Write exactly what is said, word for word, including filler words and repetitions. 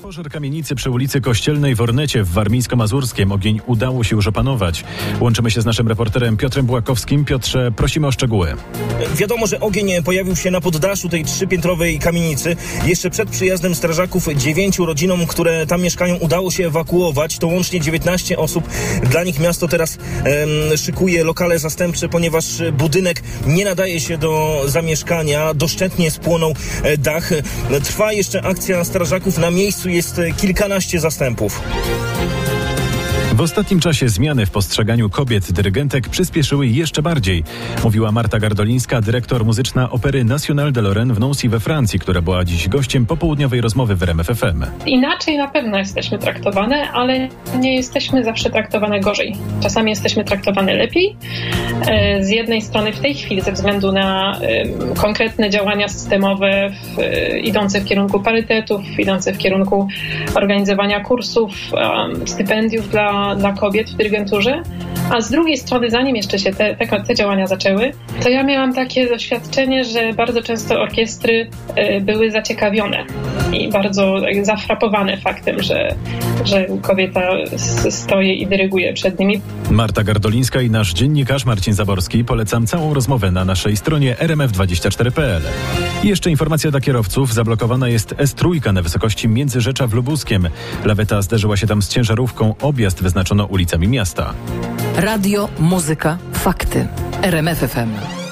Pożar kamienicy przy ulicy Kościelnej w Ornecie w Warmińsko-Mazurskiem. Ogień udało się już opanować. Łączymy się z naszym reporterem Piotrem Bułakowskim. Piotrze, prosimy o szczegóły. Wiadomo, że ogień pojawił się na poddaszu tej trzypiętrowej kamienicy. Jeszcze przed przyjazdem strażaków dziewięciu rodzinom, które tam mieszkają, udało się ewakuować. To łącznie dziewiętnaście osób. Dla nich miasto teraz em, szykuje lokale zastępcze, ponieważ budynek nie nadaje się do zamieszkania. Doszczętnie spłonął dach. Trwa jeszcze akcja strażaków. Na miejscu jest kilkanaście zastępów. W ostatnim czasie zmiany w postrzeganiu kobiet dyrygentek przyspieszyły jeszcze bardziej. Mówiła Marta Gardolińska, dyrektor muzyczna Opery Nationale de Lorraine w Nancy we Francji, która była dziś gościem popołudniowej rozmowy w R M F F M. Inaczej na pewno jesteśmy traktowane, ale nie jesteśmy zawsze traktowane gorzej. Czasami jesteśmy traktowane lepiej. Z jednej strony w tej chwili ze względu na konkretne działania systemowe w, idące w kierunku parytetów, idące w kierunku organizowania kursów, stypendiów dla dla kobiet w dyrygenturze, a z drugiej strony, zanim jeszcze się te, te, te działania zaczęły, to ja miałam takie doświadczenie, że bardzo często orkiestry y, były zaciekawione i bardzo tak, zafrapowane faktem, że, że kobieta stoi i dyryguje przed nimi. Marta Gardolińska i nasz dziennikarz Marcin Zaborski. Polecam całą rozmowę na naszej stronie r m f dwadzieścia cztery kropka p l. I jeszcze informacja dla kierowców. Zablokowana jest S trzy na wysokości Międzyrzecza w Lubuskiem. Laweta zderzyła się tam z ciężarówką. Objazd wyznaczono ulicami miasta. Radio, muzyka, fakty. R M F F M.